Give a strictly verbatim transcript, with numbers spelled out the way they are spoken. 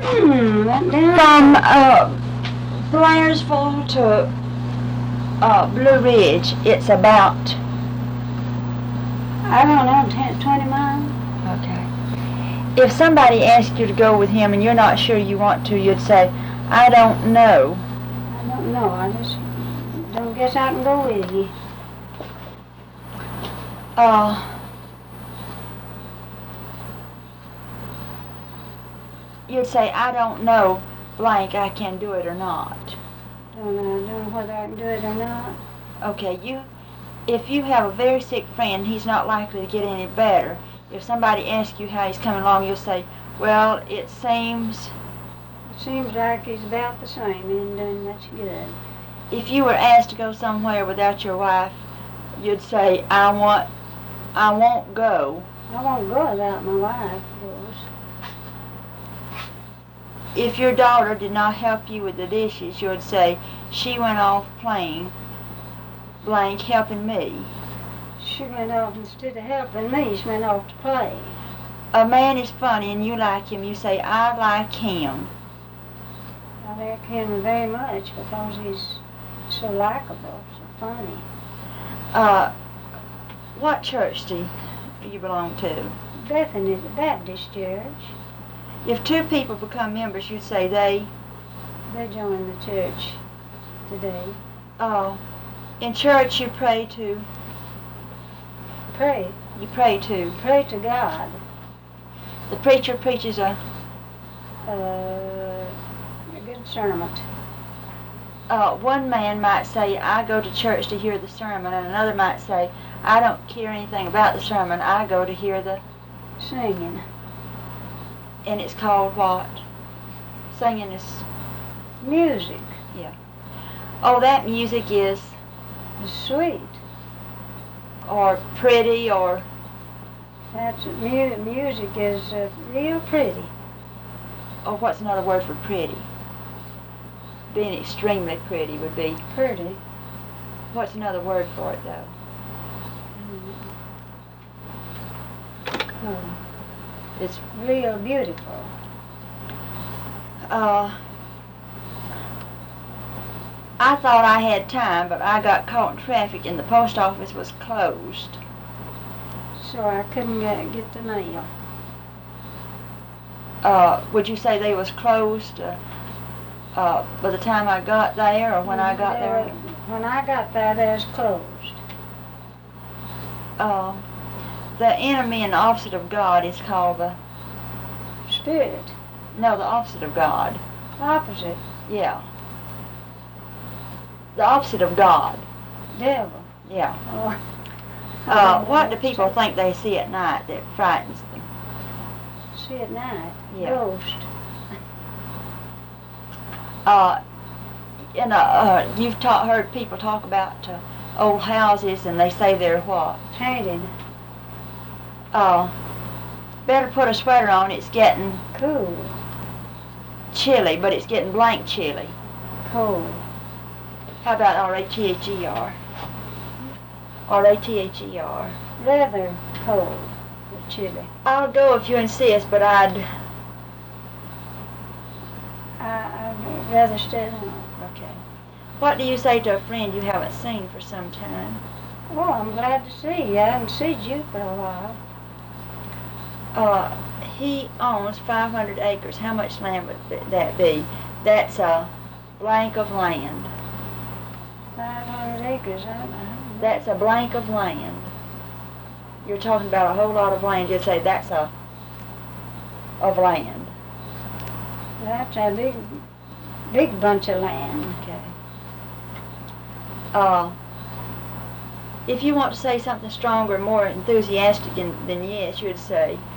Hmm, that down. From uh, Blairsville to uh, Blue Ridge, it's about, I don't know, ten, twenty miles. okay. If somebody asked you to go with him and you're not sure you want to, you'd say, I don't know. I don't know. I just don't guess I can go with you. Uh, you'd say, I don't know, blank, I can do it or not. Don't know, don't know whether I can do it or not. Okay, you, if you have a very sick friend, he's not likely to get any better. If somebody asks you how he's coming along, you'll say, well, it seems. It seems like he's about the same. He ain't doing much good. If you were asked to go somewhere without your wife, you'd say, I want, I won't go. I won't go without my wife, of course. If your daughter did not help you with the dishes, you'd say, she went off playing, blank, helping me. She went off, instead of helping me, she went off to play. A man is funny and you like him, you say, I like him. I like him very much because he's so likable, so funny. Uh, what church do you belong to? Bethany Baptist Church. If two people become members, you'd say they, They joined the church today. uh, in church you pray to, Pray. you pray to. Pray to God. The preacher preaches a, Uh, a good sermon. uh, one man might say, I go to church to hear the sermon, and another might say, I don't care anything about the sermon, I go to hear the, Singing. and it's called what? Singing is, Music. oh, that music is, It's sweet. or pretty, or, That's mu- music is uh, real pretty. or what's another word for pretty? Being extremely pretty would be, Pretty. what's another word for it though? Oh, It's, real beautiful. uh, I thought I had time, but I got caught in traffic and the post office was closed. So I couldn't get, get the mail. Uh, would you say they was closed, uh, uh, by the time I got there, or when I got They there? were- When I got there, they was closed. Uh, the enemy and the opposite of God is called the, Spirit. no, the opposite of God. Opposite. Yeah. The opposite of God. Devil. Yeah. Oh. Uh, what do people think they see at night that frightens them? See at night. Yeah. Ghost. Uh, you know, uh, you've ta- heard people talk about uh, old houses and they say they're what? Painted. Uh, better put a sweater on, it's getting Cool. chilly, but it's getting blank chilly. Cold. How about R A T H E R? R A T H E R. Rather cold. Or chilly. I'll go if you insist, but I'd... I, I'd rather stay home. Okay. What do you say to a friend you haven't seen for some time? Oh, I'm glad to see you. I haven't seen you for a while. Uh, he owns five hundred acres. How much land would th- that be? That's a blank of land. five hundred acres, I don't know. That's a blank of land. You're talking about a whole lot of land. You'd say that's a of land. That's a big, big bunch of land. Okay. Uh, if you want to say something stronger, more enthusiastic than, than yes, you'd say,